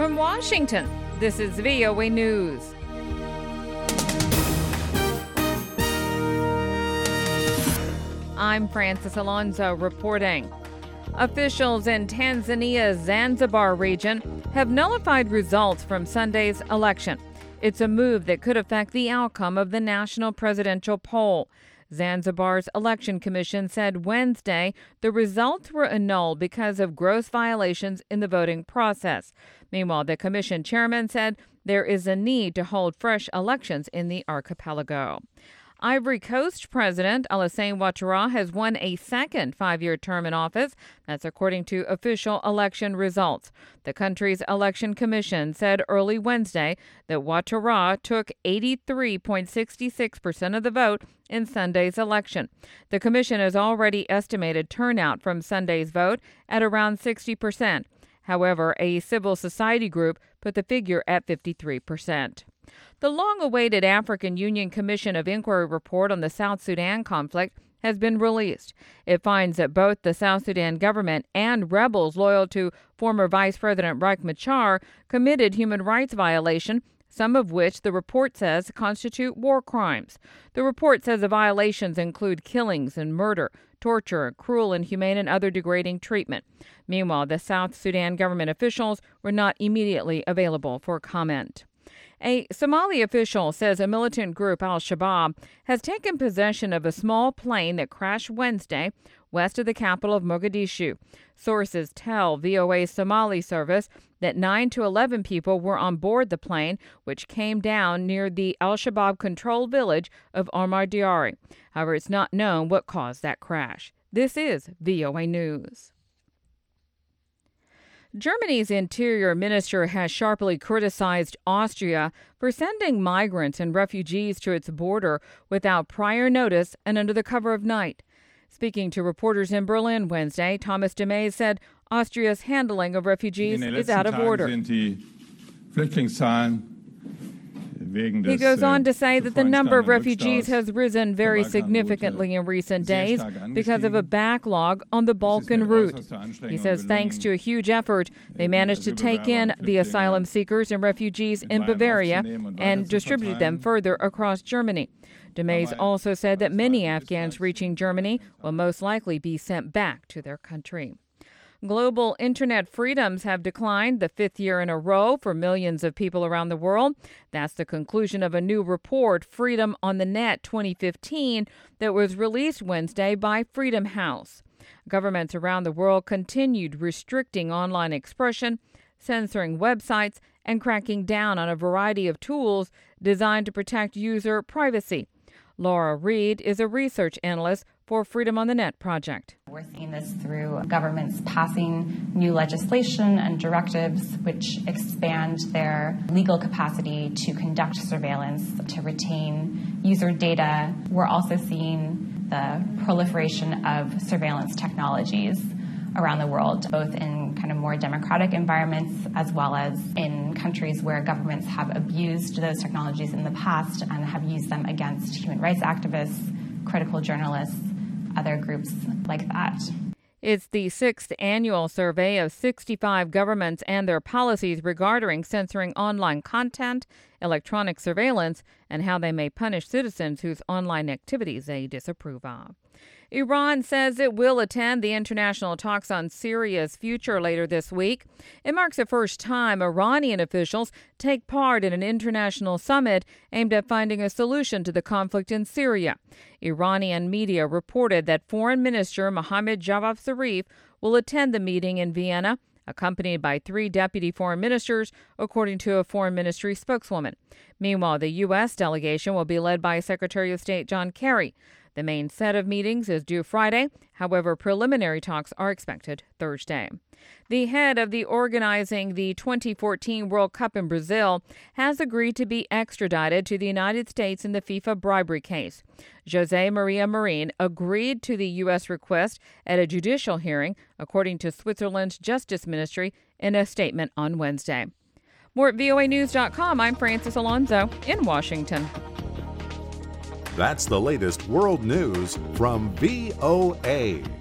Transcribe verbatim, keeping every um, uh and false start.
From Washington, this is V O A News. I'm Francis Alonso reporting. Officials in Tanzania's Zanzibar region have nullified results from Sunday's election. It's a move that could affect the outcome of the national presidential poll. Zanzibar's election commission said Wednesday the results were annulled because of gross violations in the voting process. Meanwhile, the commission chairman said there is a need to hold fresh elections in the archipelago. Ivory Coast President Alassane Ouattara has won a second five-year term in office. That's according to official election results. The country's election commission said early Wednesday that Ouattara took eighty-three point six six percent of the vote in Sunday's election. The commission has already estimated turnout from Sunday's vote at around sixty percent. However, a civil society group put the figure at fifty-three percent. The long-awaited African Union Commission of Inquiry report on the South Sudan conflict has been released. It finds that both the South Sudan government and rebels loyal to former Vice President Riek Machar committed human rights violations, some of which the report says constitute war crimes. The report says the violations include killings and murder, torture, cruel, inhumane, and other degrading treatment. Meanwhile, the South Sudan government officials were not immediately available for comment. A Somali official says a militant group, Al-Shabaab, has taken possession of a small plane that crashed Wednesday west of the capital of Mogadishu. Sources tell V O A Somali service that nine to eleven people were on board the plane, which came down near the Al-Shabaab-controlled village of Omar Diari. However, it's not known what caused that crash. This is V O A News. Germany's interior minister has sharply criticized Austria for sending migrants and refugees to its border without prior notice and under the cover of night. Speaking to reporters in Berlin Wednesday, Thomas de Maize said Austria's handling of refugees is out of order. He goes on to say that the number of refugees has risen very significantly in recent days because of a backlog on the Balkan route. He says thanks to a huge effort, they managed to take in the asylum seekers and refugees in Bavaria and distribute them further across Germany. De Maize also said that many Afghans reaching Germany will most likely be sent back to their country. Global internet freedoms have declined the fifth year in a row for millions of people around the world. That's the conclusion of a new report, Freedom on the Net twenty fifteen, that was released Wednesday by Freedom House. Governments around the world continued restricting online expression, censoring websites, and cracking down on a variety of tools designed to protect user privacy. Laura Reed is a research analyst for Freedom on the Net project. We're seeing this through governments passing new legislation and directives which expand their legal capacity to conduct surveillance, to retain user data. We're also seeing the proliferation of surveillance technologies around the world, both in kind of more democratic environments as well as in countries where governments have abused those technologies in the past and have used them against human rights activists, critical journalists, other groups like that. It's the sixth annual survey of sixty-five governments and their policies regarding censoring online content, electronic surveillance, and how they may punish citizens whose online activities they disapprove of. Iran says it will attend the international talks on Syria's future later this week. It marks the first time Iranian officials take part in an international summit aimed at finding a solution to the conflict in Syria. Iranian media reported that Foreign Minister Mohammad Javad Zarif will attend the meeting in Vienna, accompanied by three deputy foreign ministers, according to a foreign ministry spokeswoman. Meanwhile, the U S delegation will be led by Secretary of State John Kerry. The main set of meetings is due Friday. However, preliminary talks are expected Thursday. The head of the organizing the twenty fourteen World Cup in Brazil has agreed to be extradited to the United States in the FIFA bribery case. Jose Maria Marin agreed to the U S request at a judicial hearing, according to Switzerland's Justice Ministry in a statement on Wednesday. More at V O A News dot com. I'm Francis Alonso in Washington. That's the latest world news from V O A.